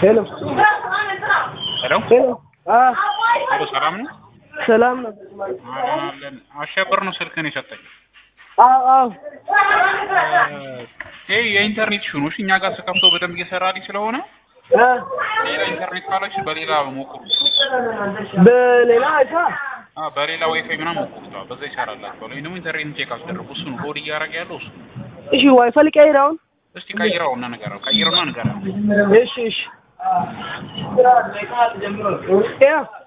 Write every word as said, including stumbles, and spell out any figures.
ሄሎ ሄሎ ሄሎ አ ሄሎ ሰላም ነው ሰላም ነው አለን አሸብር ነው ስልክህን የሰጠኝ አዎ አዎ ይሄ የኢንተርኔት ሽኖሽ እኛ ጋር ተከፍቶ በደንብ እየሰራልኝ ስለሆነ አ ሌላ ኢንተርኔት ካላችሁ በሌላ ሞክሩ በሌላ አይታ አ በሌላ ዋይፋይ ምናምን ሞክሩት በዛ ይሰራላችኋል ወይ ደግሞ ኢንተርኔት ቼክ አስደርጉ እሱ ነው ሆድ እያደረገ ያለው እሱ እሺ ዋይፋይ ልቀይራውን እስቲ ቀይረውና ንገረው ቀይረውና ንገረው እሺ እሺ ያ